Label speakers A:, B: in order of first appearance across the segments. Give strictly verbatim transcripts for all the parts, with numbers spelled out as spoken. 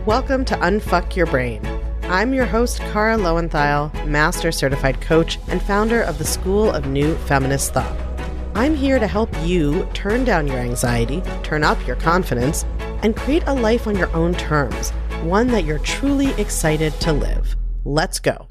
A: Welcome to Unfuck Your Brain. I'm your host, Kara Lowenthal, Master Certified Coach and founder of the School of New Feminist Thought. I'm here to help you turn down your anxiety, turn up your confidence, and create a life on your own terms, one that you're truly excited to live. Let's go.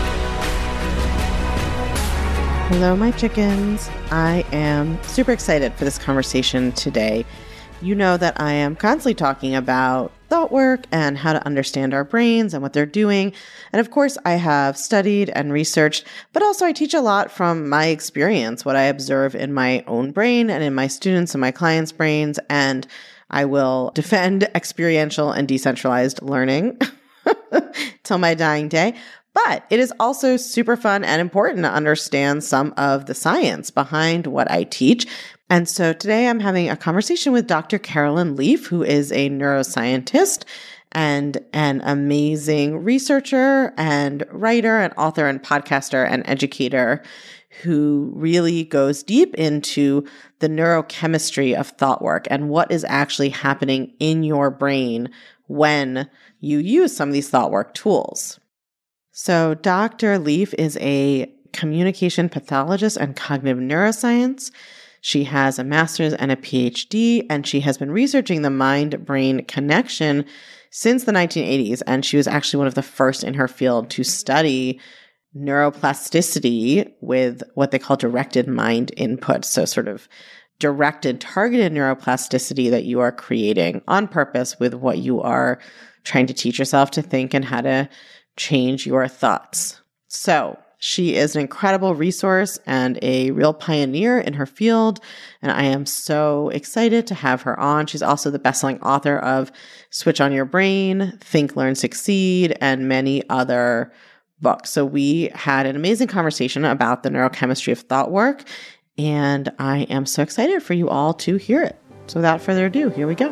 A: Hello, my chickens. I am super excited for this conversation today. You know that I am constantly talking about thought work and how to understand our brains and what they're doing. And of course, I have studied and researched, but also I teach a lot from my experience, what I observe in my own brain and in my students and my clients' brains. And I will defend experiential and decentralized learning till my dying day. But it is also super fun and important to understand some of the science behind what I teach. And so today I'm having a conversation with Doctor Carolyn Leaf, who is a neuroscientist and an amazing researcher and writer and author and podcaster and educator who really goes deep into the neurochemistry of thought work and what is actually happening in your brain when you use some of these thought work tools. So Doctor Leaf is a communication pathologist and cognitive neuroscience. She has a master's and a P H D, and she has been researching the mind-brain connection since the nineteen eighties. And she was actually one of the first in her field to study neuroplasticity with what they call directed mind input. So sort of directed, targeted neuroplasticity that you are creating on purpose with what you are trying to teach yourself to think and how to change your thoughts. So she is an incredible resource and a real pioneer in her field, and I am so excited to have her on. She's also the best-selling author of Switch on Your Brain, Think, Learn, Succeed, and many other books. So we had an amazing conversation about the neurochemistry of thought work, and I am so excited for you all to hear it. So without further ado, here we go.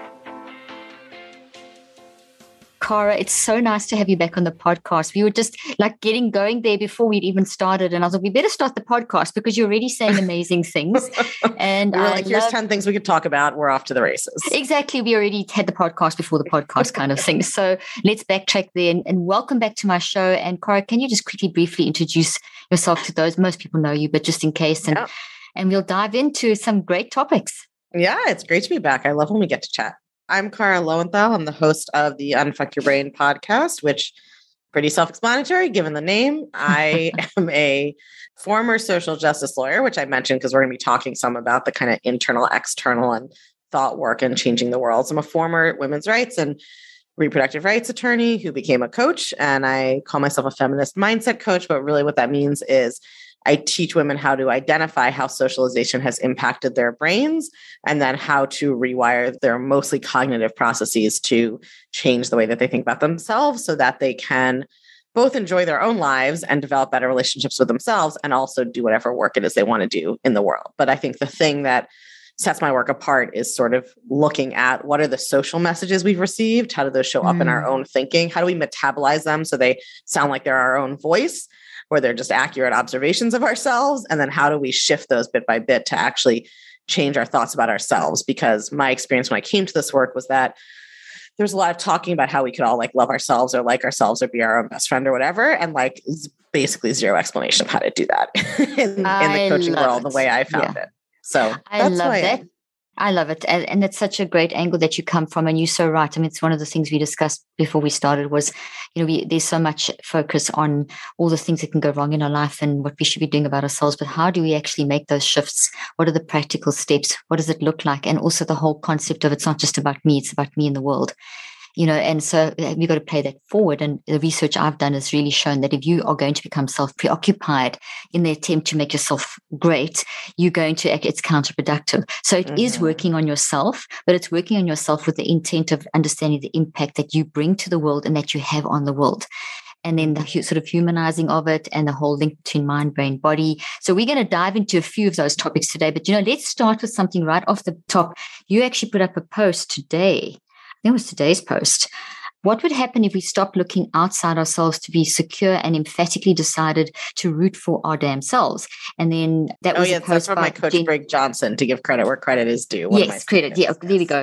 B: Kara, it's so nice to have you back on the podcast. We were just like getting going there before we'd even started. And I was like, we better start the podcast because you're already saying amazing things. And
A: we were
B: I
A: like, here's
B: love-
A: ten things we could talk about. We're off to the races.
B: Exactly. We already had the podcast before the podcast kind of thing. So let's backtrack there and, and welcome back to my show. And Kara, can you just quickly, briefly introduce yourself to those? Most people know you, but just in case. And,
A: yeah. and
B: we'll dive into some great topics.
A: Yeah, it's great to be back. I love when we get to chat. I'm Kara Lowenthal. I'm the host of the Unfuck Your Brain podcast, which pretty self-explanatory given the name. I am a former social justice lawyer, which I mentioned because we're going to be talking some about the kind of internal, external, and thought work and changing the world. So I'm a former women's rights and reproductive rights attorney who became a coach, and I call myself a feminist mindset coach. But really what that means is I teach women how to identify how socialization has impacted their brains and then how to rewire their mostly cognitive processes to change the way that they think about themselves so that they can both enjoy their own lives and develop better relationships with themselves and also do whatever work it is they want to do in the world. But I think the thing that sets my work apart is sort of looking at what are the social messages we've received? How do those show up mm. in our own thinking? How do we metabolize them so they sound like they're our own voice? Or they're just accurate observations of ourselves? And then how do we shift those bit by bit to actually change our thoughts about ourselves? Because my experience when I came to this work was that there's a lot of talking about how we could all like love ourselves or like ourselves or be our own best friend or whatever. And like basically zero explanation of how to do that in, in the coaching world, it. the way I found yeah. it. So
B: I
A: that's
B: love
A: why
B: that.
A: I,
B: I love it. And, and it's such a great angle that you come from. And you're so right. I mean, it's one of the things we discussed before we started was, you know, we, there's so much focus on all the things that can go wrong in our life and what we should be doing about ourselves. But how do we actually make those shifts? What are the practical steps? What does it look like? And also the whole concept of it's not just about me, it's about me in the world. You know, and so we've got to play that forward. And the research I've done has really shown that if you are going to become self-preoccupied in the attempt to make yourself great, you're going to, it's counterproductive. So it mm-hmm. is working on yourself, but it's working on yourself with the intent of understanding the impact that you bring to the world and that you have on the world. And then the sort of humanizing of it and the whole link between mind, brain, body. So we're going to dive into a few of those topics today. But, you know, let's start with something right off the top. You actually put up a post today. I think it was today's post. What would happen if we stopped looking outside ourselves to be secure and emphatically decided to root for our damn selves? And then that
A: oh,
B: was
A: yeah,
B: a post
A: that's from
B: by
A: my coach,
B: Jen-
A: Greg Johnson, to give credit where credit is due. One
B: yes, credit. Yeah, there we go.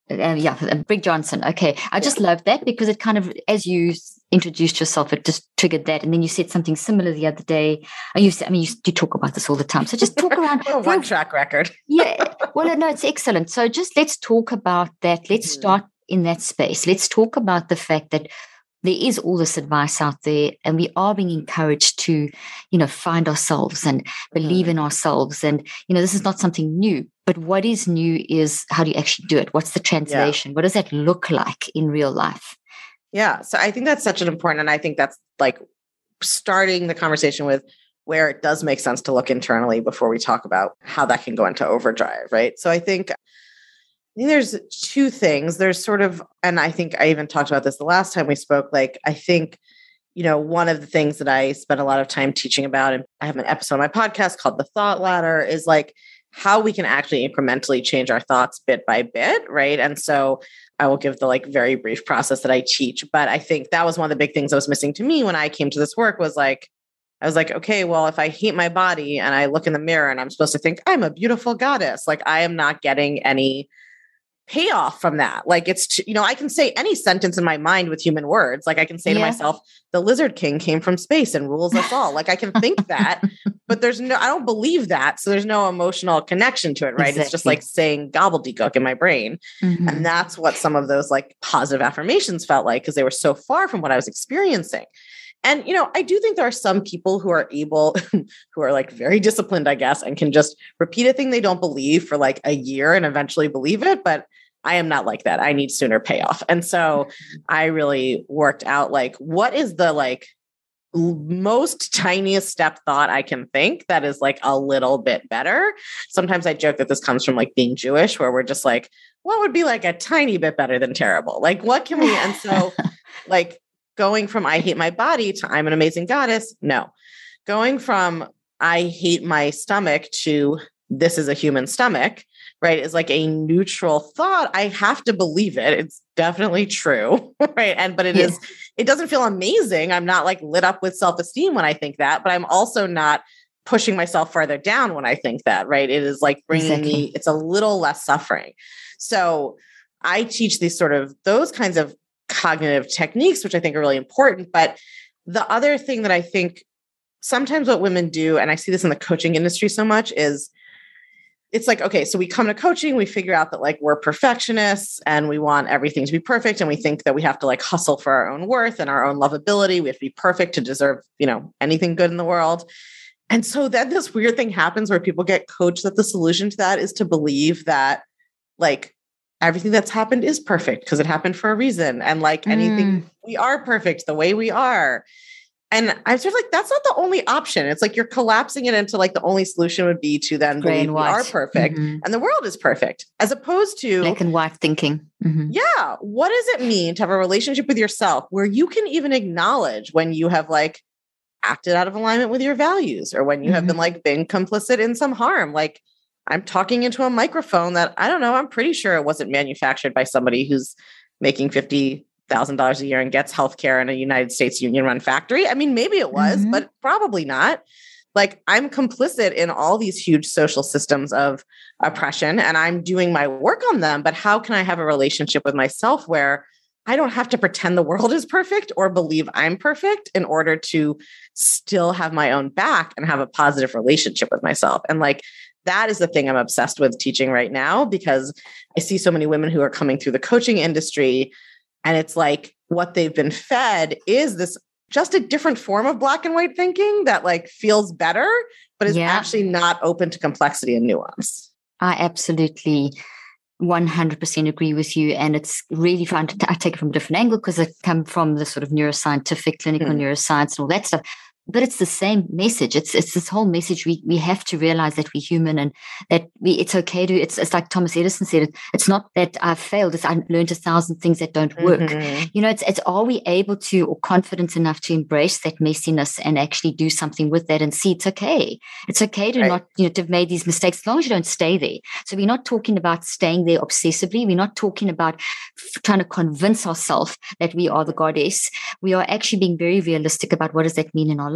B: Uh, yeah, Brig Johnson. Okay. I just yeah. love that because it kind of, as you introduced yourself, it just triggered that. And then you said something similar the other day. And you said, I mean, you, you talk about this all the time. So just talk around.
A: What a one track record.
B: Yeah. Well, no, it's excellent. So just let's talk about that. Let's mm-hmm. start in that space. Let's talk about the fact that there is all this advice out there and we are being encouraged to, you know, find ourselves and believe mm-hmm. in ourselves. And, you know, this is not something new, but what is new is how do you actually do it? What's the translation? Yeah. What does that look like in real life?
A: Yeah. So I think that's such an important, and I think that's like starting the conversation with where it does make sense to look internally before we talk about how that can go into overdrive, right? So I think I think there's two things. There's sort of, and I think I even talked about this the last time we spoke, like, I think, you know, one of the things that I spend a lot of time teaching about, and I have an episode on my podcast called The Thought Ladder, is like how we can actually incrementally change our thoughts bit by bit, right? And so I will give the like very brief process that I teach, but I think that was one of the big things that was missing to me when I came to this work was like, I was like, okay, well, if I hate my body and I look in the mirror and I'm supposed to think I'm a beautiful goddess, like I am not getting any payoff from that. Like it's, t- you know, I can say any sentence in my mind with human words. Like I can say yeah. to myself, the Lizard King came from space and rules us all. Like I can think that, but there's no, I don't believe that. So there's no emotional connection to it, right? Exactly. It's just like saying gobbledygook in my brain. Mm-hmm. And that's what some of those like positive affirmations felt like, because they were so far from what I was experiencing. And, you know, I do think there are some people who are able, who are like very disciplined, I guess, and can just repeat a thing they don't believe for like a year and eventually believe it. But I am not like that. I need sooner payoff. And so I really worked out like, what is the like most tiniest step thought I can think that is like a little bit better. Sometimes I joke that this comes from like being Jewish, where we're just like, what would be like a tiny bit better than terrible? Like, what can we? And so like, going from I hate my body to I'm an amazing goddess. No. Going from I hate my stomach to this is a human stomach, right, is like a neutral thought. I have to believe it. It's definitely true, right? And but it yeah. is, it doesn't feel amazing. I'm not like lit up with self-esteem when I think that, but I'm also not pushing myself further down when I think that, right? It is like bringing exactly. me, it's a little less suffering. So I teach these sort of, those kinds of cognitive techniques, which I think are really important. But the other thing that I think sometimes what women do, and I see this in the coaching industry so much, is it's like, okay, so we come to coaching, we figure out that like we're perfectionists and we want everything to be perfect. And we think that we have to like hustle for our own worth and our own lovability. We have to be perfect to deserve, you know, anything good in the world. And so then this weird thing happens where people get coached that the solution to that is to believe that like everything that's happened is perfect because it happened for a reason. And like mm. anything, we are perfect the way we are. And I'm sort of like, that's not the only option. It's like you're collapsing it into like the only solution would be to then
B: Gray
A: believe we are perfect mm-hmm. and the world is perfect, as opposed to
B: black and white thinking. Mm-hmm.
A: Yeah. What does it mean to have a relationship with yourself where you can even acknowledge when you have like acted out of alignment with your values, or when you mm-hmm. have been like been complicit in some harm? Like, I'm talking into a microphone that I don't know, I'm pretty sure it wasn't manufactured by somebody who's making fifty thousand dollars a year and gets healthcare in a United States union run factory. I mean, maybe it was, mm-hmm. but probably not. Like, I'm complicit in all these huge social systems of oppression and I'm doing my work on them. But how can I have a relationship with myself where I don't have to pretend the world is perfect or believe I'm perfect in order to still have my own back and have a positive relationship with myself? And like, that is the thing I'm obsessed with teaching right now, because I see so many women who are coming through the coaching industry, and it's like what they've been fed is this just a different form of black and white thinking that like feels better, but is yeah. actually not open to complexity and nuance.
B: I absolutely one hundred percent agree with you. And it's really fun to t- I take it from a different angle because I come from the sort of neuroscientific, clinical mm. neuroscience and all that stuff. But it's the same message. It's it's this whole message. We we have to realize that we're human and that we it's okay to. It's it's like Thomas Edison said. It, it's not that I've failed. It's I learned a thousand things that don't work. Mm-hmm. You know, it's it's are we able to or confident enough to embrace that messiness and actually do something with that and see it's okay. It's okay to right. not you know to have made these mistakes as long as you don't stay there. So we're not talking about staying there obsessively. We're not talking about f- trying to convince ourselves that we are the goddess. We are actually being very realistic about what does that mean in our life.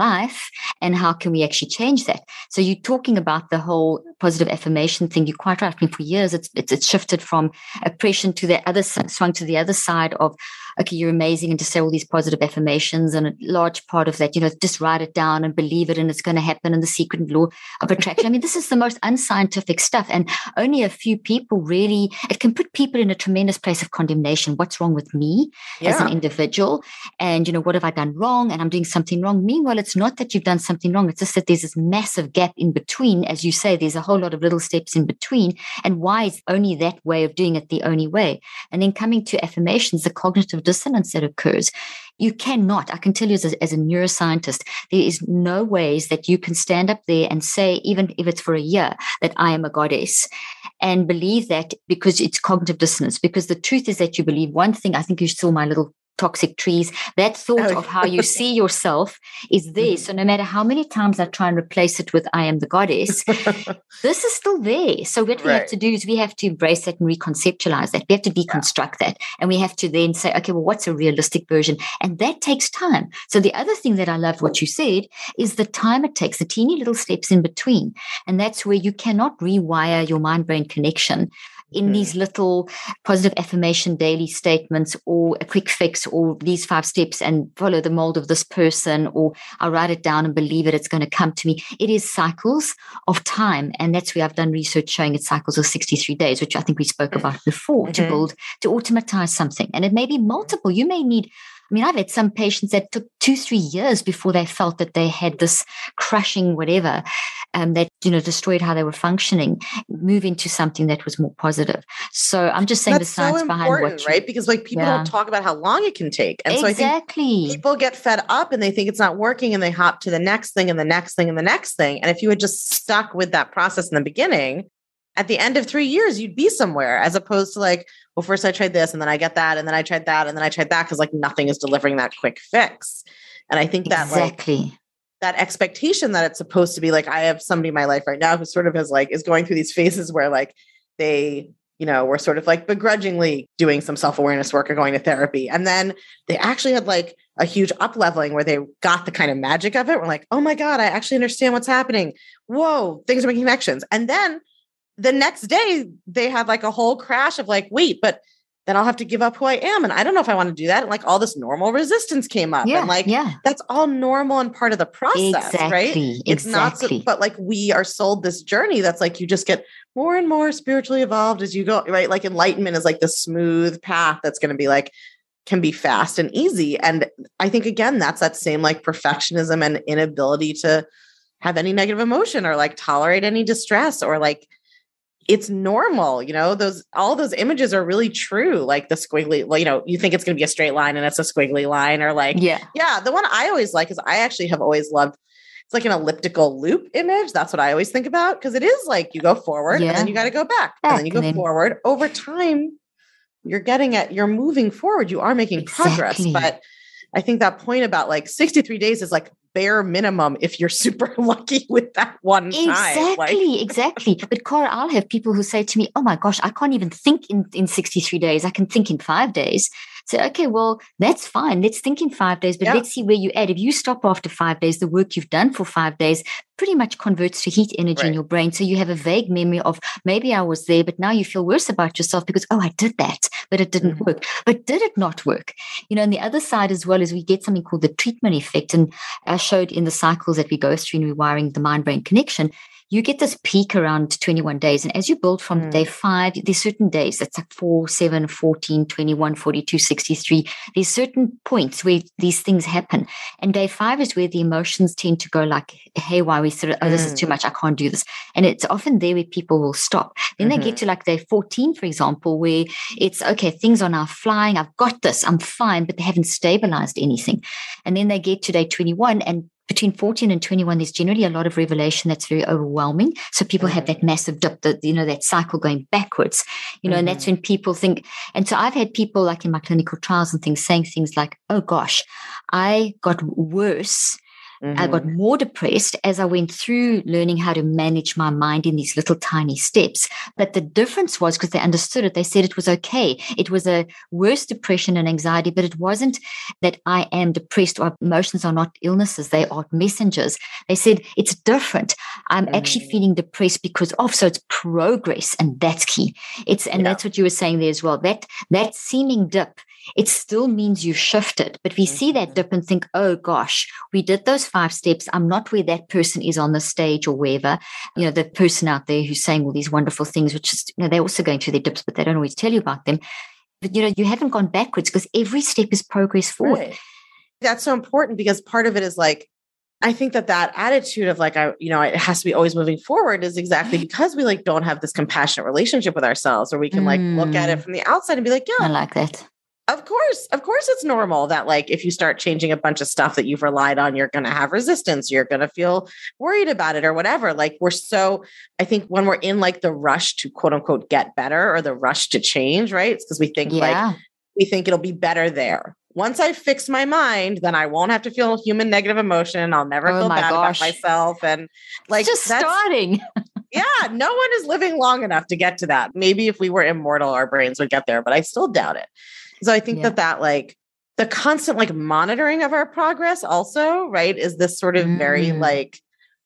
B: life, and how can we actually change that? So you're talking about the whole positive affirmation thing. You're quite right. I mean, for years, it's, it's, it's shifted from oppression to the other, swung to the other side of, okay, you're amazing, and to say all these positive affirmations, and a large part of that, you know, just write it down and believe it, and it's going to happen, and the secret law of attraction. I mean, this is the most unscientific stuff, and only a few people really, it can put people in a tremendous place of condemnation. What's wrong with me yeah. as an individual? And, you know, what have I done wrong? And I'm doing something wrong. Meanwhile, it's not that you've done something wrong. It's just that there's this massive gap in between. As you say, there's a whole lot of little steps in between. And why is only that way of doing it the only way? And then coming to affirmations, the cognitive dissonance that occurs. You cannot, I can tell you as a, as a neuroscientist, there is no ways that you can stand up there and say, even if it's for a year, that I am a goddess, and believe that, because it's cognitive dissonance. Because the truth is that you believe one thing. I think you saw my little toxic trees. That thought oh. of how you see yourself is there. So no matter how many times I try and replace it with I am the goddess, this is still there. So what we right. have to do is we have to embrace that and reconceptualize that. We have to deconstruct yeah. that. And we have to then say, okay, well, what's a realistic version? And that takes time. So the other thing that I loved what you said is the time it takes, the teeny little steps in between. And that's where you cannot rewire your mind-brain connection in mm. these little positive affirmation daily statements, or a quick fix, or these five steps and follow the mold of this person, or I'll write it down and believe it, it's going to come to me. It is cycles of time. And that's where I've done research showing it's cycles of sixty-three days, which I think we spoke about before, mm-hmm. to build, to automatize something. And it may be multiple. You may need, I mean, I've had some patients that took two, three years before they felt that they had this crushing whatever um, that, you know, destroyed how they were functioning, move into something that was more positive. So I'm just saying
A: That's
B: the science
A: so
B: behind what you,
A: right? Because like people yeah. don't talk about how long it can take. And
B: exactly.
A: so I think people get fed up and they think it's not working, and they hop to the next thing and the next thing and the next thing. And if you had just stuck with that process in the beginning, at the end of three years, you'd be somewhere, as opposed to like, well, first I tried this and then I get that. And then I tried that and then I tried that. Cause like nothing is delivering that quick fix. And I think that
B: exactly.
A: like that expectation that it's supposed to be like, I have somebody in my life right now who sort of has like, is going through these phases where like they, you know, were sort of like begrudgingly doing some self-awareness work or going to therapy. And then they actually had like a huge up leveling where they got the kind of magic of it. We're like, oh my God, I actually understand what's happening. Whoa, things are making connections. And then the next day they had like a whole crash of like, wait, but then I'll have to give up who I am. And I don't know if I want to do that. And like all this normal resistance came up.
B: Yeah,
A: and like,
B: yeah.
A: that's all normal and part of the process,
B: exactly,
A: right? It's
B: exactly.
A: not, so, but like we are sold this journey that's like, you just get more and more spiritually evolved as you go, right? Like enlightenment is like the smooth path that's going to be like, can be fast and easy. And I think, again, that's that same like perfectionism and inability to have any negative emotion or like tolerate any distress, or like, it's normal, you know, those, all those images are really true. Like the squiggly, well, you know, you think it's going to be a straight line and it's a squiggly line, or like,
B: yeah,
A: yeah. The one I always like is I actually have always loved, it's like an elliptical loop image. That's what I always think about. Cause it is like, you go forward yeah. and then you got to go back, back and then you go then... forward. Over time, you're getting at, you're moving forward. You are making exactly. progress. But I think that point about like sixty-three days is like bare minimum if you're super lucky with that one time.
B: Exactly,
A: like.
B: exactly. But Cara, I'll have people who say to me, oh my gosh, I can't even think in, in sixty-three days. I can think in five days. So, okay, well, that's fine. Let's think in five days, but yeah. let's see where you add. If you stop after five days, the work you've done for five days pretty much converts to heat energy right. in your brain. So you have a vague memory of maybe I was there, but now you feel worse about yourself because, oh, I did that, but it didn't mm-hmm. work. But did it not work? You know, and the other side as well is we get something called the treatment effect. And I showed in the cycles that we go through in rewiring the mind-brain connection, you get this peak around twenty-one days. And as you build from mm. day five, there's certain days that's like four, seven, fourteen, twenty-one, forty-two, sixty-three. There's certain points where these things happen. And day five is where the emotions tend to go like, hey, why we sort of, oh, this mm. is too much. I can't do this. And it's often there where people will stop. Then mm-hmm. they get to like day fourteen, for example, where it's, okay, things are now flying. I've got this. I'm fine, but they haven't stabilized anything. And then they get to day twenty-one, and between fourteen and twenty-one, there's generally a lot of revelation that's very overwhelming. So people mm-hmm. have that massive dip, that, you know, that cycle going backwards, you know, mm-hmm. and that's when people think, and so I've had people like in my clinical trials and things saying things like, oh gosh, I got worse Mm-hmm. I got more depressed as I went through learning how to manage my mind in these little tiny steps. But the difference was because they understood it. They said it was okay. It was a worse depression and anxiety, but it wasn't that I am depressed or emotions are not illnesses. They are messengers. They said it's different. I'm mm-hmm. actually feeling depressed because of, so it's progress. And that's key. It's, and yeah. that's what you were saying there as well. That, that seeming dip, it still means you've shifted, but we mm-hmm. see that dip and think, oh gosh, we did those five steps. I'm not where that person is on the stage or wherever, you know, the person out there who's saying all these wonderful things, which is, you know, they're also going through their dips, but they don't always tell you about them. But, you know, you haven't gone backwards because every step is progress forward.
A: Right. That's so important because part of it is like, I think that that attitude of like, I, you know, it has to be always moving forward is exactly because we like don't have this compassionate relationship with ourselves, or we can like mm. look at it from the outside and be like, yeah,
B: I like that.
A: Of course, of course, it's normal that like if you start changing a bunch of stuff that you've relied on, you're going to have resistance. You're going to feel worried about it or whatever. Like we're so, I think when we're in like the rush to quote unquote get better or the rush to change, right? It's because we think yeah. like we think it'll be better there. Once I fix my mind, then I won't have to feel human negative emotion. I'll never oh feel bad gosh. about myself. And like
B: it's just starting.
A: Yeah, no one is living long enough to get to that. Maybe if we were immortal, our brains would get there, but I still doubt it. So I think yeah. that that like the constant like monitoring of our progress also, right, is this sort of mm. very like,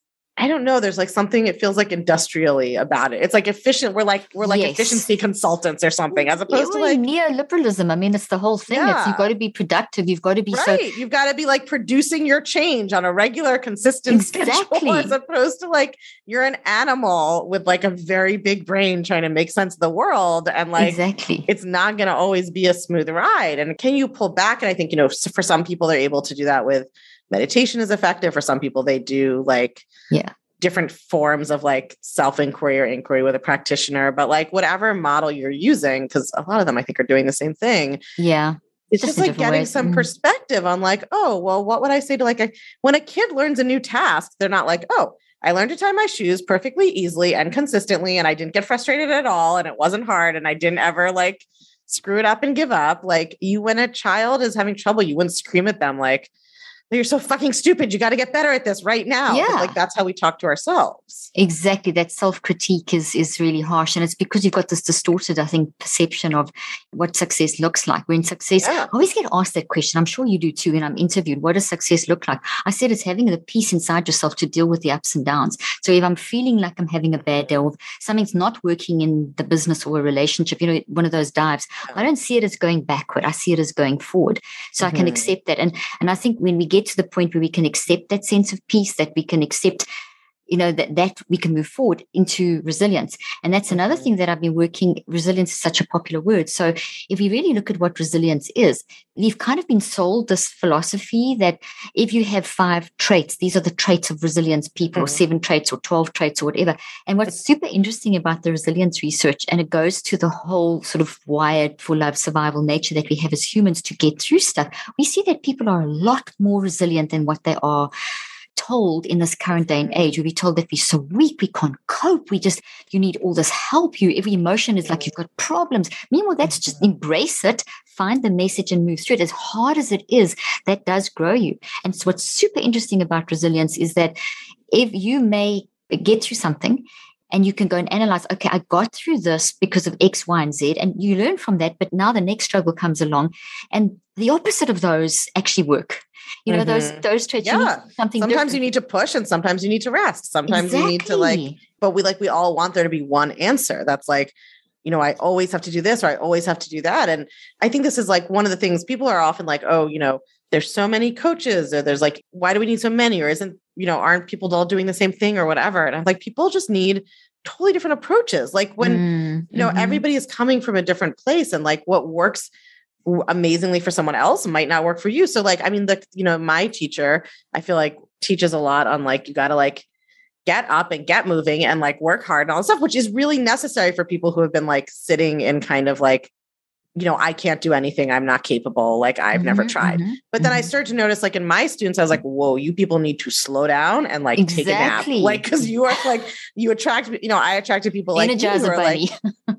A: I don't know, there's like something, it feels like industrially about it. It's like efficient. We're like, we're like yes. efficiency consultants or something, as opposed yeah, to like
B: neoliberalism. I mean, it's the whole thing. Yeah. It's, you've got to be productive. You've got to be
A: right.
B: so.
A: You've got to be like producing your change on a regular, consistent
B: exactly.
A: schedule, as opposed to like, you're an animal with like a very big brain trying to make sense of the world. And like,
B: exactly.
A: it's not going to always be a smooth ride. And can you pull back? And I think, you know, for some people, they're able to do that with meditation is effective. For some people, they do like
B: yeah.
A: different forms of like self-inquiry or inquiry with a practitioner, but like whatever model you're using, because a lot of them I think are doing the same thing.
B: Yeah.
A: It's just, just like getting ways. some mm. perspective on like, oh, well, what would I say to like, a, when a kid learns a new task, they're not like, oh, I learned to tie my shoes perfectly easily and consistently. And I didn't get frustrated at all. And it wasn't hard. And I didn't ever like screw it up and give up. Like you, when a child is having trouble, you wouldn't scream at them like, you're so fucking stupid. You got to get better at this right now.
B: Yeah.
A: Like that's how we talk to ourselves.
B: Exactly. That self-critique is, is really harsh. And it's because you've got this distorted, I think, perception of what success looks like. When success, yeah. I always get asked that question. I'm sure you do too. When I'm interviewed, what does success look like? I said, it's having the peace inside yourself to deal with the ups and downs. So if I'm feeling like I'm having a bad day or something's not working in the business or a relationship, you know, one of those dives, yeah. I don't see it as going backward. I see it as going forward. So mm-hmm. I can accept that. And, and I think when we get to the point where we can accept that sense of peace, that we can accept, you know, that, that we can move forward into resilience. And that's another thing that I've been working. Resilience is such a popular word. So if we really look at what resilience is, we've kind of been sold this philosophy that if you have five traits, these are the traits of resilience people, mm-hmm. or seven traits or twelve traits or whatever. And what's super interesting about the resilience research, and it goes to the whole sort of wired for love survival nature that we have as humans to get through stuff, we see that people are a lot more resilient than what they are told in this current day and age. We'll be told that we're so weak, we can't cope, we just, you need all this help. You, every emotion is like you've got problems. Meanwhile, that's just embrace it, find the message and move through it. As hard as it is, that does grow you. And so what's super interesting about resilience is that if you may get through something and you can go and analyze, okay, I got through this because of X, Y, and Z, and you learn from that, but now the next struggle comes along and the opposite of those actually work. You know, mm-hmm. those those traits,
A: yeah.
B: you need something
A: Sometimes
B: different.
A: You need to push and sometimes you need to rest. Sometimes
B: exactly.
A: you need to like, but we like, we all want there to be one answer. That's like, you know, I always have to do this or I always have to do that. And I think this is like one of the things people are often like, oh, you know, there's so many coaches or there's like, why do we need so many? Or isn't, you know, aren't people all doing the same thing or whatever? And I'm like, people just need totally different approaches. Like when, mm, you know, mm-hmm. everybody is coming from a different place and like what works amazingly for someone else might not work for you. So like, I mean, the, you know, my teacher, I feel like teaches a lot on like, you got to like get up and get moving and like work hard and all this stuff, which is really necessary for people who have been like sitting in kind of like, you know, I can't do anything. I'm not capable. Like I've mm-hmm, never tried. Mm-hmm, but then mm-hmm. I started to notice like in my students, I was like, whoa, you people need to slow down and like
B: exactly.
A: take a nap. Like, cause you are like, you attract, you know, I attracted people like you who are like,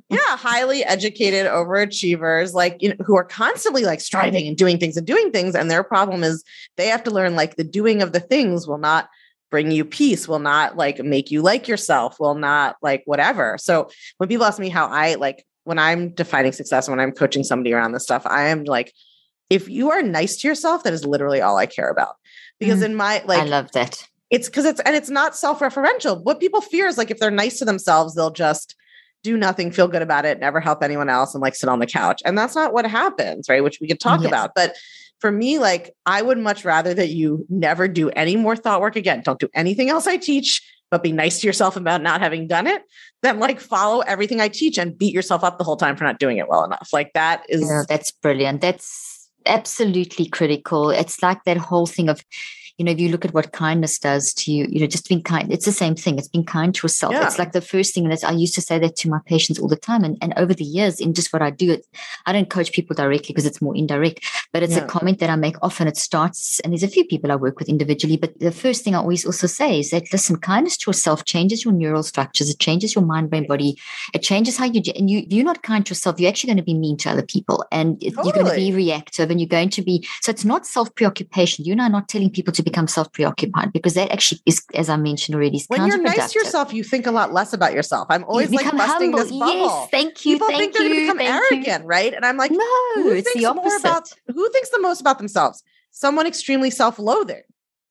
A: Yeah, highly educated overachievers, like, you know, who are constantly like striving and doing things and doing things. And their problem is they have to learn like the doing of the things will not bring you peace, will not like make you like yourself, will not like whatever. So when people ask me how I like, when I'm defining success, when I'm coaching somebody around this stuff, I am like, if you are nice to yourself, that is literally all I care about. Because mm, in my, like,
B: I love that.
A: It's because it's, and it's not self-referential. What people fear is like, if they're nice to themselves, they'll just do nothing, feel good about it, never help anyone else, and like sit on the couch. And that's not what happens, right? Which we could talk yes. about. But for me, like, I would much rather that you never do any more thought work again. Don't do anything else I teach, but be nice to yourself about not having done it, than like follow everything I teach and beat yourself up the whole time for not doing it well enough. Like that is.
B: Yeah, that's brilliant. That's absolutely critical. It's like that whole thing of, you know, if you look at what kindness does to you, you know, just being kind, it's the same thing. It's being kind to yourself. Yeah. It's like the first thing that I used to say that to my patients all the time. And, and over the years, in just what I do, it, I don't coach people directly because it's more indirect, but it's yeah. a comment that I make often. It starts, and there's a few people I work with individually, but the first thing I always also say is that, listen, kindness to yourself changes your neural structures. It changes your mind, brain, body. It changes how you, and you, if you're not kind to yourself, you're actually going to be mean to other people, and totally. You're going to be reactive, and you're going to be, so it's not self-preoccupation. You and I are not telling people to become self-preoccupied, because that actually is, as I mentioned already, is
A: when you're nice to yourself, you think a lot less about yourself. I'm always like busting humble. This bubble.
B: Yes, thank you.
A: People
B: thank
A: think they're going to become arrogant, you. Right? And I'm like,
B: no,
A: who
B: it's
A: thinks
B: the opposite.
A: More about, who thinks the most about themselves? Someone extremely self-loathing.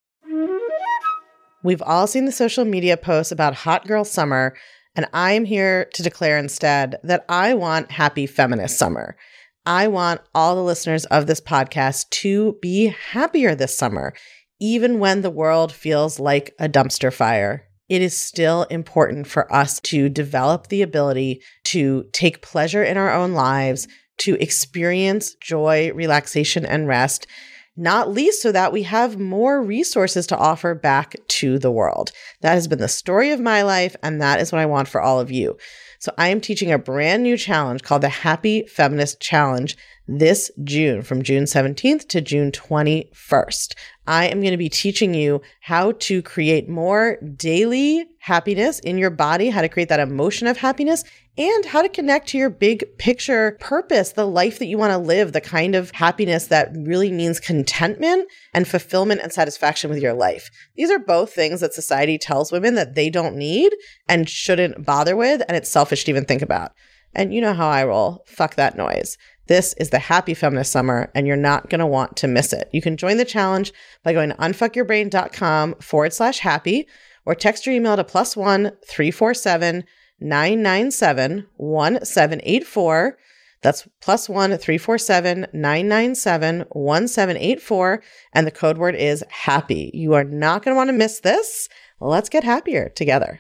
A: We've all seen the social media posts about hot girl summer, and I'm here to declare instead that I want happy feminist summer. I want all the listeners of this podcast to be happier this summer. Even when the world feels like a dumpster fire, it is still important for us to develop the ability to take pleasure in our own lives, to experience joy, relaxation, and rest, not least so that we have more resources to offer back to the world. That has been the story of my life, and that is what I want for all of you. So I am teaching a brand new challenge called the Happy Feminist Challenge this June, from June seventeenth to June twenty-first. I am going to be teaching you how to create more daily happiness in your body, how to create that emotion of happiness, and how to connect to your big picture purpose, the life that you want to live, the kind of happiness that really means contentment and fulfillment and satisfaction with your life. These are both things that society tells women that they don't need and shouldn't bother with, and it's selfish to even think about. And you know how I roll. Fuck that noise. This is the Happy Feminist Summer, and you're not going to want to miss it. You can join the challenge by going to unfuckyourbrain.com forward slash happy, or text your email to plus one three four seven nine nine seven one seven eight four. That's plus one three four seven nine nine seven one seven eight four, and the code word is happy. You are not going to want to miss this. Let's get happier together.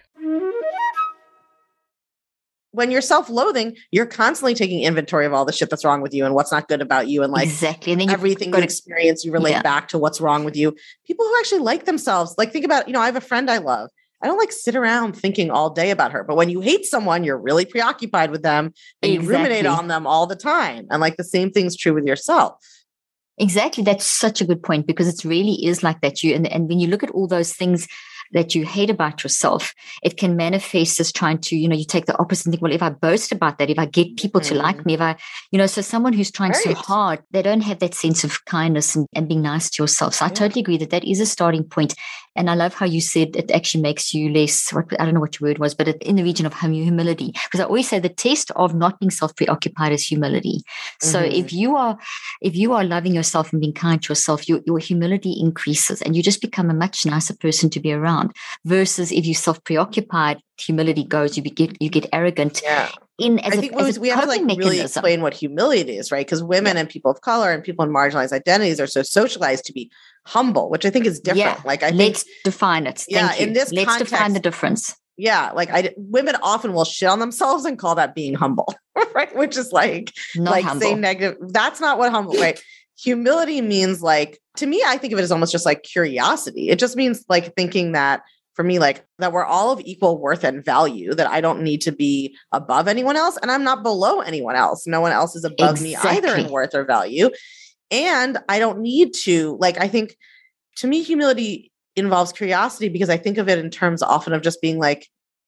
A: When you're self-loathing, you're constantly taking inventory of all the shit that's wrong with you and what's not good about you. And like
B: exactly. And then
A: everything you experience, you relate yeah. back to what's wrong with you. People who actually like themselves, like think about, you know, I have a friend I love. I don't like sit around thinking all day about her, but when you hate someone, you're really preoccupied with them and exactly. you ruminate on them all the time. And like the same thing's true with yourself.
B: Exactly. That's such a good point, because it really is like that. You, and, and when you look at all those things that you hate about yourself, it can manifest as trying to, you know, you take the opposite and think, well, if I boast about that, if I get people mm-hmm. to like me, if I, you know, so someone who's trying right. so hard, they don't have that sense of kindness and, and being nice to yourself. So yeah. I totally agree that that is a starting point. And I love how you said it actually makes you less, what, I don't know what your word was, but it, in the region of humility, because I always say the test of not being self-preoccupied is humility. Mm-hmm. So if you are, if you are loving yourself and being kind to yourself, your, your humility increases and you just become a much nicer person to be around. Versus if you're self-preoccupied, humility goes, you get you get arrogant.
A: Yeah.
B: In as
A: I
B: a,
A: think
B: as
A: we have to like mechanism. Really explain what humility is, right? Because women yeah. and people of color and people in marginalized identities are so socialized to be humble, which I think is different.
B: Yeah.
A: Like I
B: let's
A: think,
B: define it. Thank
A: yeah,
B: you.
A: in this
B: let's
A: context,
B: define the difference.
A: Yeah, like I women often will shit on themselves and call that being humble, right? Which is like
B: not
A: like
B: humble.
A: saying negative. That's not what humble, right? Humility means like, to me, I think of it as almost just like curiosity. It just means like thinking that for me, like that we're all of equal worth and value, that I don't need to be above anyone else and I'm not below anyone else. No one else is above
B: exactly.
A: me either in worth or value. And I don't need to, like, I think to me, humility involves curiosity because I think of it in terms often of just being like,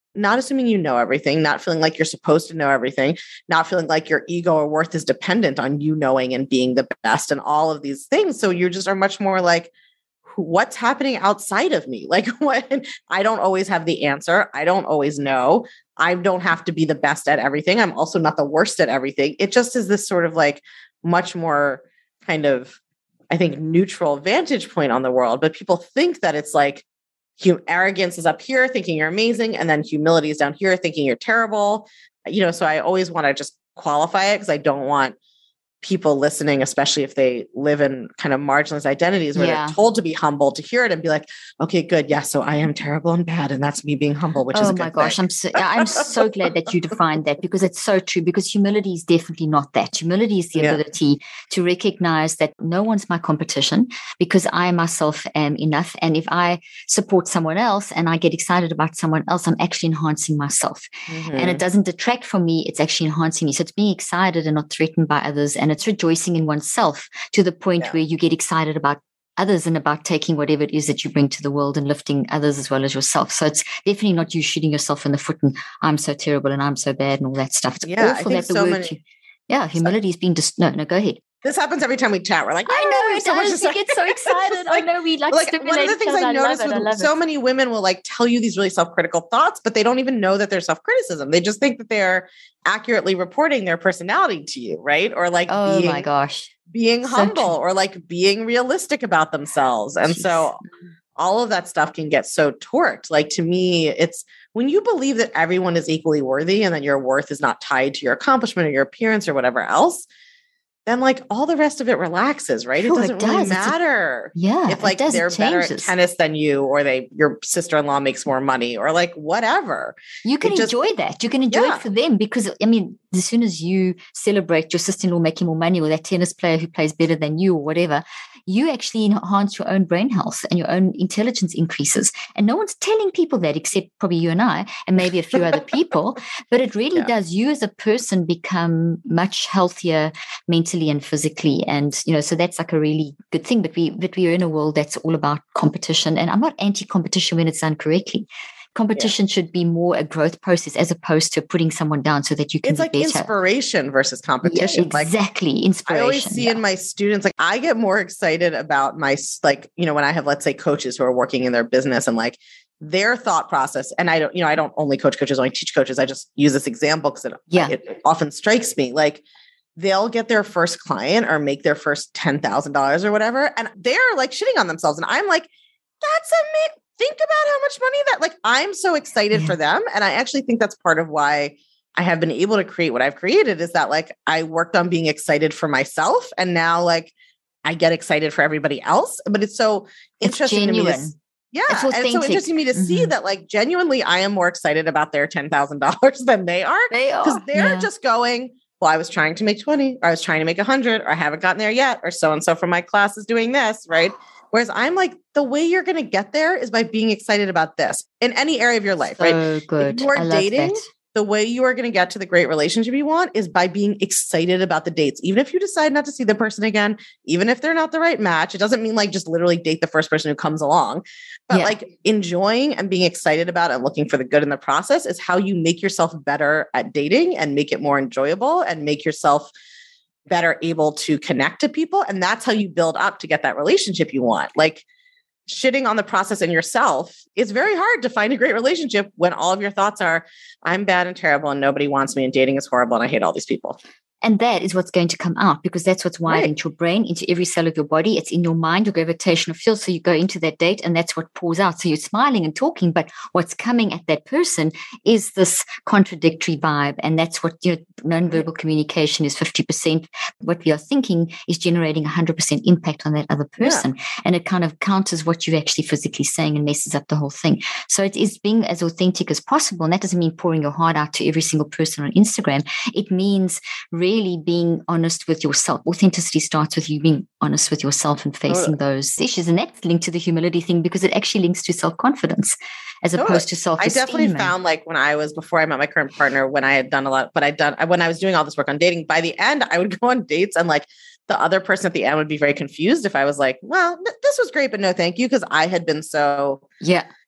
A: not assuming you know everything, not feeling like you're supposed to know everything, not feeling like your ego or worth is dependent on you knowing and being the best and all of these things. So you just are much more like, what's happening outside of me? Like what? I don't always have the answer. I don't always know. I don't have to be the best at everything. I'm also not the worst at everything. It just is this sort of like much more kind of, I think, neutral vantage point on the world. But people think that it's like, hum- arrogance is up here thinking you're amazing. And then humility is down here thinking you're terrible. You know, so I always want to just qualify it because I don't want people listening, especially if they live in kind of marginalized identities where yeah. they're told to be humble, to hear it and be like, okay, good. Yeah. So I am terrible and bad. And that's me being humble, which
B: oh
A: is a good
B: my gosh.
A: thing.
B: I'm so, I'm so glad that you defined that because it's so true, because humility is definitely not that. Humility is the yeah. ability to recognize that no one's my competition because I myself am enough. And if I support someone else and I get excited about someone else, I'm actually enhancing myself. Mm-hmm. And it doesn't detract from me. It's actually enhancing me. So it's being excited and not threatened by others. And it's rejoicing in oneself to the point yeah. where you get excited about others and about taking whatever it is that you bring to the world and lifting others as well as yourself. So it's definitely not you shooting yourself in the foot and I'm so terrible and I'm so bad and all that stuff. It's
A: yeah,
B: awful
A: that the
B: so
A: word
B: many, you, yeah, humility is being just, dis- no, no, go ahead.
A: This happens every time we chat. We're like, oh,
B: I know, it
A: so
B: does. You get so excited. like, I know we like, like
A: one of the things I, I notice with it, so it. many women will like tell you these really self-critical thoughts, but they don't even know that they're self-criticism. They just think that they're accurately reporting their personality to you, right? Or like,
B: oh
A: being,
B: my gosh,
A: being
B: so
A: humble
B: true.
A: Or like being realistic about themselves. And Jeez. So all of that stuff can get so torqued. Like to me, it's when you believe that everyone is equally worthy and that your worth is not tied to your accomplishment or your appearance or whatever else, then like all the rest of it relaxes, right?
B: Sure,
A: it doesn't
B: it does.
A: really matter.
B: A, yeah.
A: If like
B: does,
A: they're better at tennis than you, or they, your sister-in-law makes more money or like whatever.
B: You can
A: it
B: enjoy
A: just,
B: that. You can enjoy
A: yeah.
B: it for them because I mean, as soon as you celebrate your sister-in-law making more money or that tennis player who plays better than you or whatever, you actually enhance your own brain health and your own intelligence increases. And no one's telling people that except probably you and I and maybe a few other people, but it really yeah. does. You as a person become much healthier mentally and physically. And, you know, so that's like a really good thing. But we, but we are in a world that's all about competition. And I'm not anti-competition when it's done correctly. Competition yeah. should be more a growth process as opposed to putting someone down so that you can
A: it's
B: be
A: like
B: better.
A: Inspiration versus competition.
B: Yeah, exactly.
A: Like,
B: inspiration.
A: I always see yeah. in my students, like I get more excited about my, like, you know, when I have, let's say coaches who are working in their business and like their thought process. And I don't, you know, I don't only coach coaches, I only teach coaches. I just use this example because it,
B: yeah.
A: it often strikes me like they'll get their first client or make their first ten thousand dollars or whatever. And they're like shitting on themselves. And I'm like, that's amazing. Think about how much money that, like, I'm so excited yeah. for them. And I actually think that's part of why I have been able to create what I've created is that like, I worked on being excited for myself. And now like, I get excited for everybody else, but it's so
B: it's
A: interesting
B: genuine.
A: to me. To, yeah. And it's so interesting to me to mm-hmm. see that like, genuinely, I am more excited about their ten thousand dollars than they are.
B: They are.
A: Because they're
B: yeah.
A: just going, well, I was trying to make twenty, or I was trying to make a hundred, or I haven't gotten there yet, or so-and-so from my class is doing this, right? Whereas I'm like, the way you're going to get there is by being excited about this in any area of your life,
B: so
A: right?
B: Good.
A: If you are
B: I
A: dating,
B: love that.
A: The way you are going to get to the great relationship you want is by being excited about the dates. Even if you decide not to see the person again, even if they're not the right match, it doesn't mean like just literally date the first person who comes along, but yeah. like enjoying and being excited about and looking for the good in the process is how you make yourself better at dating and make it more enjoyable and make yourself better able to connect to people. And that's how you build up to get that relationship you want. Like shitting on the process and yourself, it's very hard to find a great relationship when all of your thoughts are, I'm bad and terrible and nobody wants me and dating is horrible and I hate all these people.
B: And that is what's going to come out because that's what's wired right. into your brain, into every cell of your body. It's in your mind, your gravitational field. So you go into that date and that's what pours out. So you're smiling and talking, but what's coming at that person is this contradictory vibe. And that's what, you know, nonverbal communication is fifty percent. What we are thinking is generating one hundred percent impact on that other person. Yeah. And it kind of counters what you're actually physically saying and messes up the whole thing. So it is being as authentic as possible. And that doesn't mean pouring your heart out to every single person on Instagram. It means really Really being honest with yourself. Authenticity starts with you being honest with yourself and facing totally. Those issues. And that's linked to the humility thing because it actually links to self-confidence as totally. Opposed to self-esteem.
A: I definitely found like when I was, before I met my current partner, when I had done a lot, but I'd done, when I was doing all this work on dating, by the end, I would go on dates and like the other person at the end would be very confused if I was like, well, th- this was great, but no, thank you. Cause I had been so
B: yeah.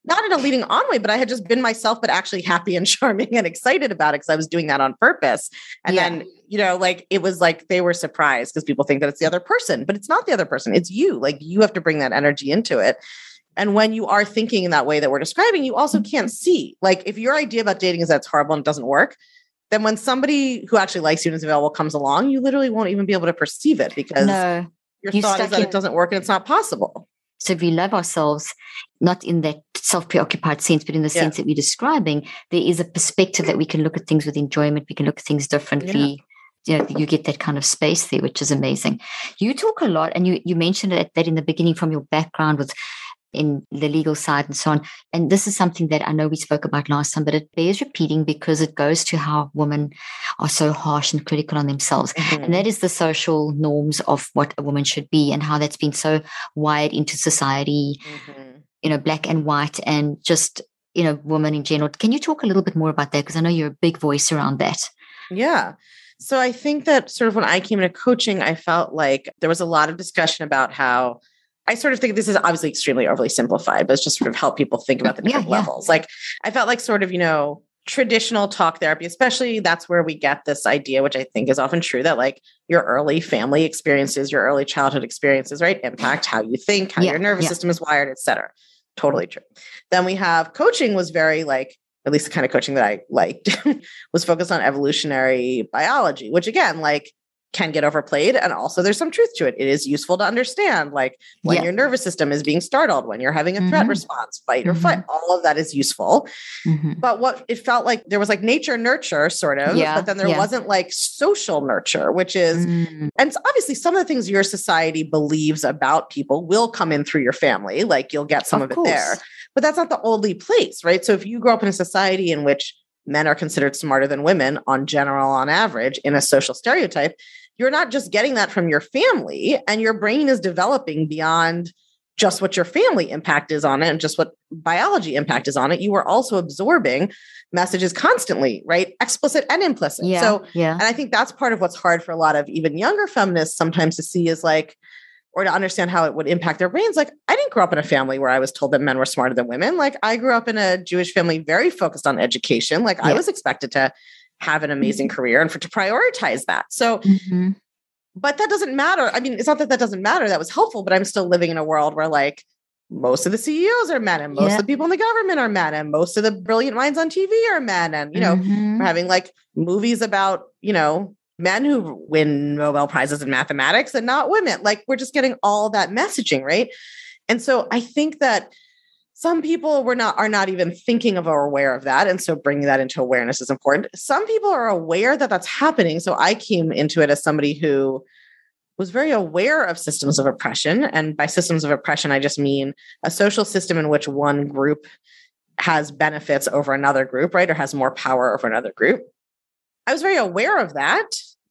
A: not in a leading on way, but I had just been myself, but actually happy and charming and excited about it because I was doing that on purpose. And yeah. then, you know, like it was like they were surprised because people think that it's the other person, but it's not the other person. It's you. Like you have to bring that energy into it. And when you are thinking in that way that we're describing, you also can't see. Like if your idea about dating is that it's horrible and it doesn't work, then when somebody who actually likes you and is available comes along, you literally won't even be able to perceive it because
B: no,
A: your thought is that in- it doesn't work and it's not possible.
B: So if we love ourselves, not in that self-preoccupied sense, but in the yeah. sense that we're describing, there is a perspective that we can look at things with enjoyment. We can look at things differently. Yeah. You know, you get that kind of space there, which is amazing. You talk a lot, and you you mentioned that, that in the beginning from your background with in the legal side and so on. And this is something that I know we spoke about last time, but it bears repeating because it goes to how women are so harsh and critical on themselves. Mm-hmm. And that is the social norms of what a woman should be and how that's been so wired into society, mm-hmm. you know, black and white and just, you know, women in general. Can you talk a little bit more about that? Because I know you're a big voice around that.
A: Yeah. So I think that sort of when I came into coaching, I felt like there was a lot of discussion about how I sort of think this is obviously extremely overly simplified, but it's just sort of help people think about the different yeah, yeah. levels. Like I felt like sort of, you know, traditional talk therapy, especially that's where we get this idea, which I think is often true, that like your early family experiences, your early childhood experiences, right, impact how you think, how yeah, your nervous yeah. system is wired, et cetera. Totally true. Then we have coaching was very like, at least the kind of coaching that I liked was focused on evolutionary biology, which again, like can get overplayed. And also there's some truth to it. It is useful to understand, like when yeah. your nervous system is being startled, when you're having a threat mm-hmm. response, fight or mm-hmm. flight, all of that is useful. Mm-hmm. But what it felt like there was like nature nurture sort of, yeah. but then there yeah. wasn't like social nurture, which is, mm-hmm. and obviously some of the things your society believes about people will come in through your family. Like you'll get some of, of it there, but that's not the only place, right? So if you grow up in a society in which men are considered smarter than women on general, on average, in a social stereotype, you're not just getting that from your family, and your brain is developing beyond just what your family impact is on it and just what biology impact is on it. You are also absorbing messages constantly, right? Explicit and implicit.
B: Yeah,
A: so,
B: yeah.
A: and I think that's part of what's hard for a lot of even younger feminists sometimes to see is like, or to understand how it would impact their brains. Like, I didn't grow up in a family where I was told that men were smarter than women. Like, I grew up in a Jewish family very focused on education. Like, yeah. I was expected to have an amazing mm-hmm. career and for to prioritize that. So, mm-hmm. but that doesn't matter. I mean, it's not that that doesn't matter. That was helpful, but I'm still living in a world where like most of the C E Os are men and most yeah. of the people in the government are men and most of the brilliant minds on T V are men. And, you know, mm-hmm. we're having like movies about, you know, men who win Nobel Prizes in mathematics and not women. Like we're just getting all that messaging, right? And so I think that some people were not are not even thinking of or aware of that. And so bringing that into awareness is important. Some people are aware that that's happening. So I came into it as somebody who was very aware of systems of oppression. And by systems of oppression, I just mean a social system in which one group has benefits over another group, right? Or has more power over another group. I was very aware of that,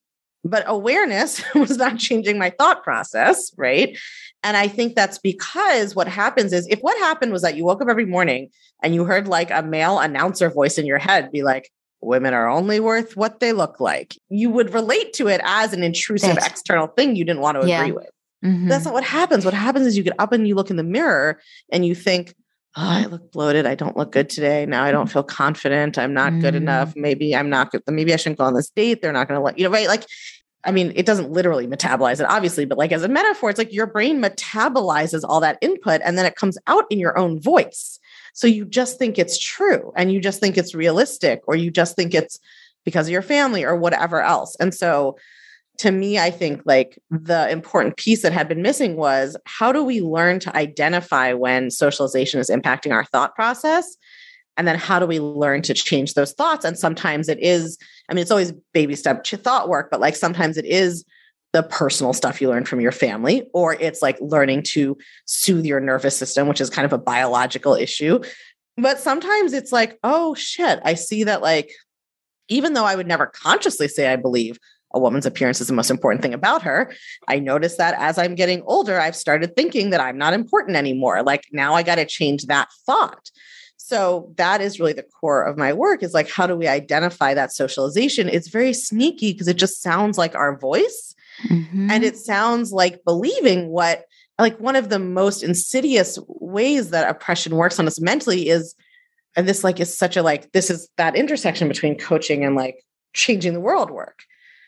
A: but awareness was not changing my thought process, right? And I think that's because what happens is if what happened was that you woke up every morning and you heard like a male announcer voice in your head be like, women are only worth what they look like, you would relate to it as an intrusive yes. external thing you didn't want to yeah. agree with. Mm-hmm. That's not what happens. What happens is you get up and you look in the mirror and you think, oh, I look bloated. I don't look good today. Now I don't feel confident. I'm not mm. good enough. Maybe I'm not good. Maybe I shouldn't go on this date. They're not going to let you know, right? Like, I mean, it doesn't literally metabolize it, obviously, but like as a metaphor, it's like your brain metabolizes all that input and then it comes out in your own voice. So you just think it's true and you just think it's realistic, or you just think it's because of your family or whatever else. And so to me, I think like the important piece that had been missing was how do we learn to identify when socialization is impacting our thought process? And then how do we learn to change those thoughts? And sometimes it is, I mean, it's always baby step thought work, but like sometimes it is the personal stuff you learn from your family, or it's like learning to soothe your nervous system, which is kind of a biological issue. But sometimes it's like, oh shit, I see that like, even though I would never consciously say I believe a woman's appearance is the most important thing about her, I noticed that as I'm getting older, I've started thinking that I'm not important anymore. Like now I got to change that thought. So that is really the core of my work, is like, how do we identify that socialization? It's very sneaky because it just sounds like our voice. Mm-hmm. And it sounds like believing what like one of the most insidious ways that oppression works on us mentally is, and this like is such a like, this is that intersection between coaching and like changing the world work.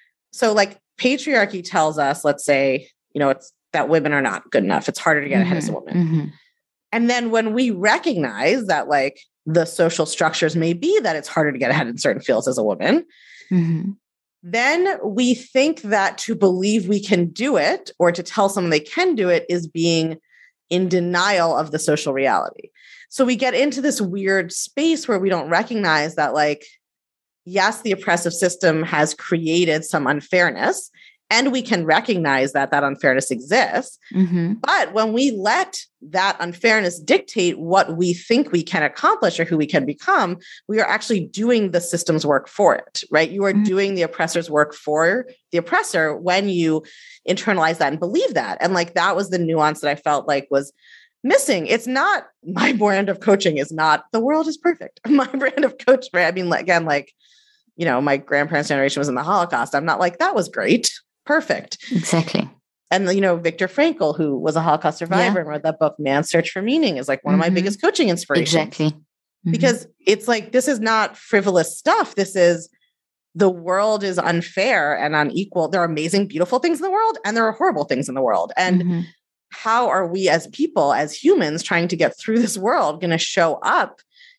A: So like patriarchy tells us, let's say, you know, it's that women are not good enough. It's harder to get mm-hmm. ahead as a woman. Mm-hmm. And then when we recognize that like the social structures may be that it's harder to get ahead in certain fields as a woman, mm-hmm. then we think that to believe we can do it or to tell someone they can do it is being in denial of the social reality. So we get into this weird space where we don't recognize that like, yes, the oppressive system has created some unfairness, and we can recognize that that unfairness exists. Mm-hmm. But when we let that unfairness dictate what we think we can accomplish or who we can become, we are actually doing the system's work for it, right? You are mm-hmm. doing the oppressor's work for the oppressor when you internalize that and believe that. And like, that was the nuance that I felt like was missing. It's not, my brand of coaching is not, the world is perfect. My brand of coach, right? I mean, again, like, you know, my grandparents' generation was in the Holocaust. I'm not like, that was great. Perfect.
B: Exactly.
A: And, you know, Viktor Frankl, who was a Holocaust survivor yeah. and wrote that book, Man's Search for Meaning, is like one mm-hmm. of my biggest coaching inspirations.
B: Exactly. Mm-hmm.
A: Because it's like, this is not frivolous stuff. This is, the world is unfair and unequal. There are amazing, beautiful things in the world, and there are horrible things in the world. And mm-hmm. how are we as people, as humans trying to get through this world going to show up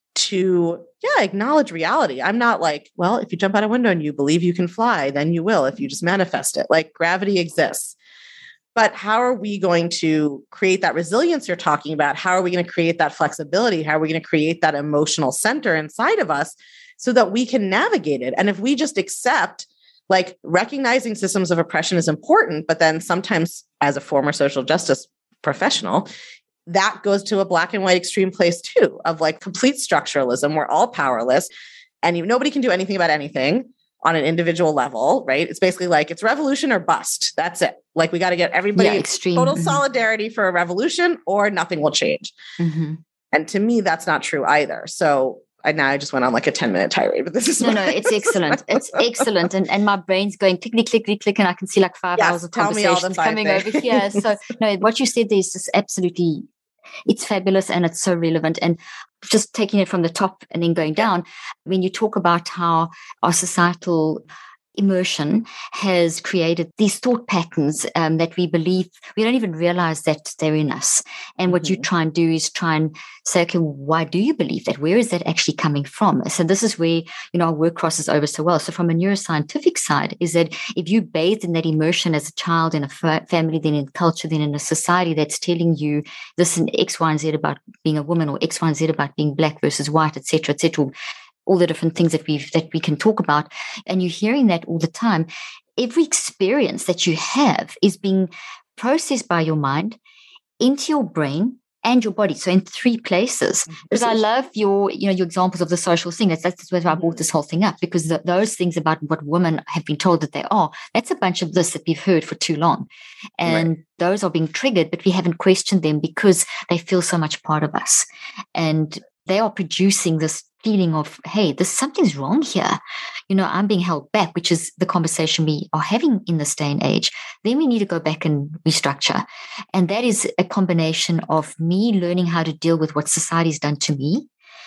A: to, yeah, acknowledge reality? I'm not like, well, if you jump out a window and you believe you can fly, then you will, if you just manifest it. Like gravity exists. But how are we going to create that resilience you're talking about? How are we going to create that flexibility? How are we going to create that emotional center inside of us so that we can navigate it? And if we just accept, like, recognizing systems of oppression is important, but then sometimes as a former social justice professional, that goes to a black and white extreme place too, of like complete structuralism. We're all powerless and you, nobody can do anything about anything on an individual level, right? It's basically like it's revolution or bust. That's it. Like we got to get everybody
B: yeah, extreme.
A: total
B: mm-hmm.
A: solidarity for a revolution or nothing will change. Mm-hmm. And to me, that's not true either. So I now I just went on like a ten minute tirade, but this is
B: no, no, it's excellent. It's excellent. And and my brain's going click, click, click, click, click, and I can see like five
A: yes,
B: hours of
A: tell me all
B: conversations
A: the five
B: coming
A: things.
B: over here. So no, what you said there is just absolutely, it's fabulous and it's so relevant. And just taking it from the top and then going down, when you talk about how our societal immersion has created these thought patterns um, that we believe, we don't even realize that they're in us. And what mm-hmm. you try and do is try and say, okay, why do you believe that? Where is that actually coming from? So this is where, you know, our work crosses over so well. So from a neuroscientific side is that if you bathed in that immersion as a child in a fa- family, then in culture, then in a society that's telling you this is X, Y, and Z about being a woman or X, Y, and Z about being black versus white, et cetera, et cetera, all the different things that we've that we can talk about, and you're hearing that all the time. Every experience that you have is being processed by your mind into your brain and your body. So in three places. Because I love your, you know, your examples of the social thing. That's that's why I brought this whole thing up, because the, those things about what women have been told that they are, that's a bunch of this that we've heard for too long. And right. those are being triggered, but we haven't questioned them because they feel so much part of us. And they are producing this feeling of, hey, there's something's wrong here. You know, I'm being held back, which is the conversation we are having in this day and age. Then we need to go back and restructure. And that is a combination of me learning how to deal with what society's done to me,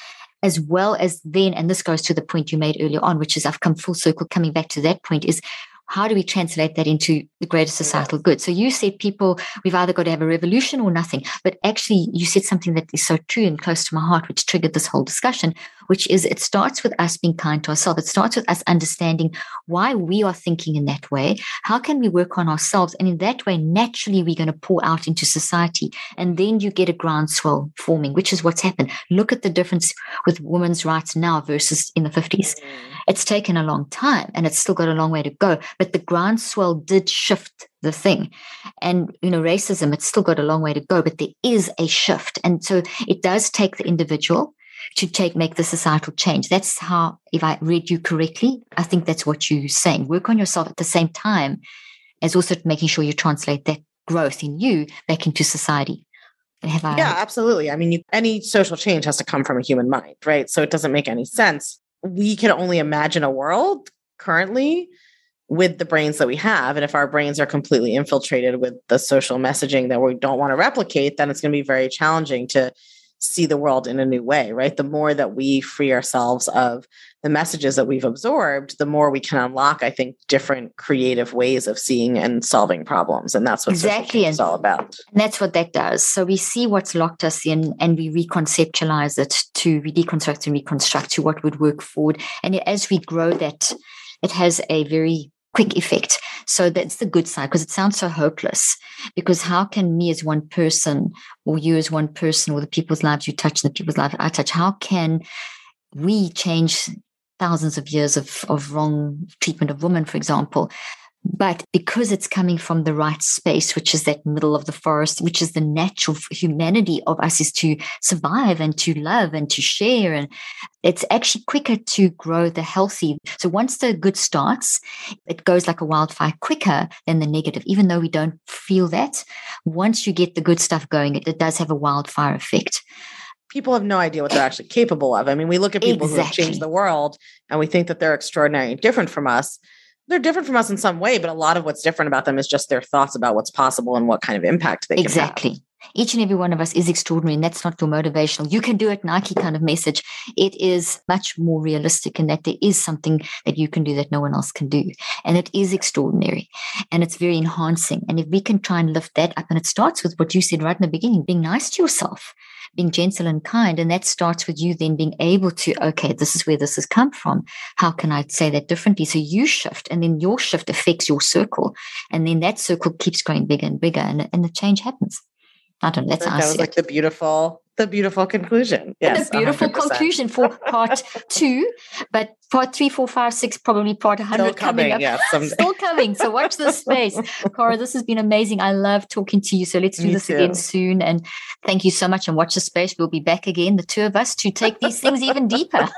B: as well as then, and this goes to the point you made earlier on, which is I've come full circle coming back to that point, is how do we translate that into the greater societal good? So you said people, we've either got to have a revolution or nothing. But actually, you said something that is so true and close to my heart, which triggered this whole discussion, which is it starts with us being kind to ourselves. It starts with us understanding why we are thinking in that way. How can we work on ourselves? And in that way, naturally, we're going to pour out into society. And then you get a groundswell forming, which is what's happened. Look at the difference with women's rights now versus in the fifties. It's taken a long time and it's still got a long way to go. But the groundswell did shift the thing. And, you know, racism, it's still got a long way to go, but there is a shift. And so it does take the individual to take, make the societal change. That's how, if I read you correctly, I think that's what you're saying. Work on yourself at the same time as also making sure you translate that growth in you back into society. Have I
A: yeah, absolutely. I mean, you, any social change has to come from a human mind, right? So it doesn't make any sense. We can only imagine a world currently with the brains that we have. And if our brains are completely infiltrated with the social messaging that we don't want to replicate, then it's going to be very challenging to see the world in a new way, right? The more that we free ourselves of the messages that we've absorbed, the more we can unlock, I think, different creative ways of seeing and solving problems. And that's what
B: exactly
A: it's all about.
B: And that's what that does. So we see what's locked us in and we reconceptualize it to, we deconstruct and reconstruct to what would work forward. And as we grow that, it has a very quick effect. So that's the good side, because it sounds so hopeless. Because how can me as one person, or you as one person, or the people's lives you touch and the people's lives I touch, how can we change thousands of years of, of wrong treatment of women, for example? But because it's coming from the right space, which is that middle of the forest, which is the natural humanity of us, is to survive and to love and to share. And it's actually quicker to grow the healthy. So once the good starts, it goes like a wildfire quicker than the negative, even though we don't feel that. Once you get the good stuff going, it, it does have a wildfire effect.
A: People have no idea what they're actually capable of. I mean, we look at people
B: exactly.
A: who have changed the world and we think that they're extraordinary and different from us. They're different from us in some way, but a lot of what's different about them is just their thoughts about what's possible and what kind of impact they can
B: exactly.
A: have.
B: Each and every one of us is extraordinary, and that's not your motivational, you can do it, Nike kind of message. It is much more realistic in that there is something that you can do that no one else can do. And it is extraordinary and it's very enhancing. And if we can try and lift that up, and it starts with what you said right in the beginning, being nice to yourself, being gentle and kind. And that starts with you then being able to, okay, this is where this has come from. How can I say that differently? So you shift, and then your shift affects your circle. And then that circle keeps growing bigger and bigger, and, and the change happens. I don't know. That's how I
A: that
B: see
A: was like
B: it.
A: the beautiful, the beautiful conclusion. Yes,
B: the beautiful
A: one hundred percent.
B: conclusion for part two, but part three, four, five, six, probably part one hundred
A: Still coming,
B: coming up.
A: Yes, someday.
B: Still coming. So watch this space. Cara, this has been amazing. I love talking to you. So let's do
A: Me
B: this
A: too.
B: again soon. And thank you so much. And watch the space. We'll be back again, the two of us, to take these things even deeper.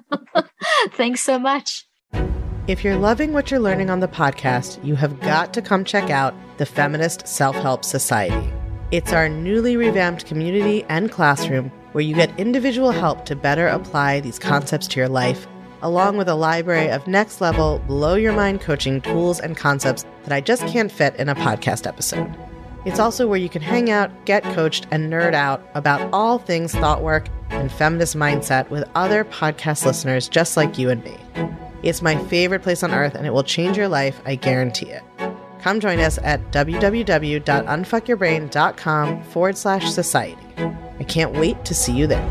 B: Thanks so much.
A: If you're loving what you're learning on the podcast, you have got to come check out the Feminist Self-Help Society. It's our newly revamped community and classroom where you get individual help to better apply these concepts to your life, along with a library of next-level, blow-your-mind coaching tools and concepts that I just can't fit in a podcast episode. It's also where you can hang out, get coached, and nerd out about all things thought work and feminist mindset with other podcast listeners just like you and me. It's my favorite place on earth, and it will change your life, I guarantee it. Come join us at www.unfuckyourbrain.com forward slash society. I can't wait to see you there.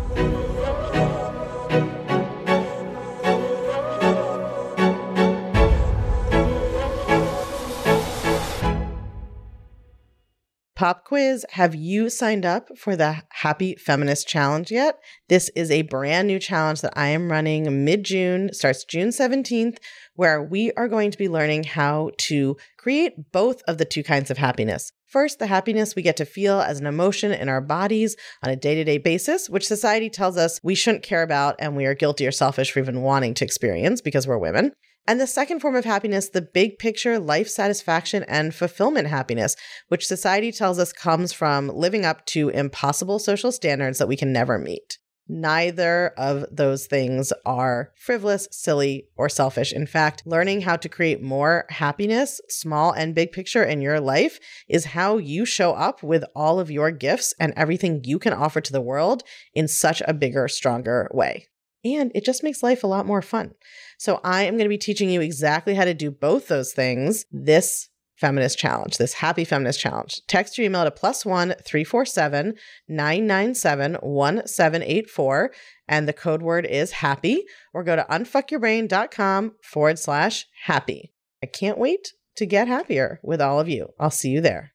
A: Pop quiz, have you signed up for the Happy Feminist Challenge yet? This is a brand new challenge that I am running mid-June, starts June seventeenth, where we are going to be learning how to create both of the two kinds of happiness. First, the happiness we get to feel as an emotion in our bodies on a day-to-day basis, which society tells us we shouldn't care about and we are guilty or selfish for even wanting to experience because we're women. And the second form of happiness, the big picture life satisfaction and fulfillment happiness, which society tells us comes from living up to impossible social standards that we can never meet. Neither of those things are frivolous, silly, or selfish. In fact, learning how to create more happiness, small and big picture in your life, is how you show up with all of your gifts and everything you can offer to the world in such a bigger, stronger way. And it just makes life a lot more fun. So I am going to be teaching you exactly how to do both those things this Feminist Challenge, this Happy Feminist Challenge. Text your email to plus one three four seven nine nine seven one seven eight four, and the code word is happy, or go to unfuckyourbrain.com forward slash happy. I can't wait to get happier with all of you. I'll see you there.